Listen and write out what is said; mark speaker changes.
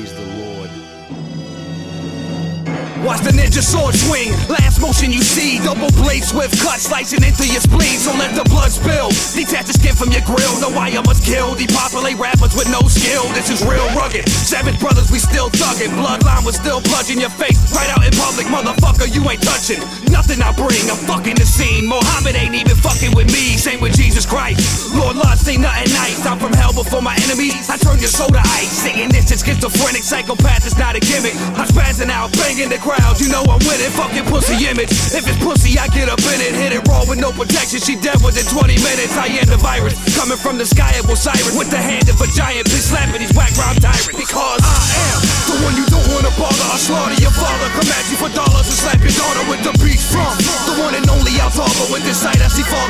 Speaker 1: Praise the Lord.
Speaker 2: Watch the ninja sword swing, last motion you see. Double blade, swift cut, slicing into your spleen. So let the blood spill, detach the skin from your grill. Know why I must kill, depopulate rappers with no skill. This is real rugged, savage brothers we still thuggin'. Bloodline was still bludgeon your face, right out in public. Motherfucker, you ain't touching nothing I bring, I'm fucking the scene. Muhammad ain't even fucking with me, same with Jesus Christ. Lord Lodge ain't nothing nice, I'm from hell before my enemies. I turn your soul to ice, singing this is schizophrenic. Psychopath is not a gimmick, I'm spazzing out, banging the crowd. You know I'm with it, fucking pussy image. If it's pussy, I get up in it. Hit it raw with no protection, she dead within 20 minutes. I am the virus, coming from the sky of Osiris. With the hand of a giant, bitch slapping these whack rhyme tyrants. Because I am the one you don't wanna bother. I'll slaughter your father, come at you for dollars and slap your daughter with the beats from the one and only Al Tarver. With this sight I see fog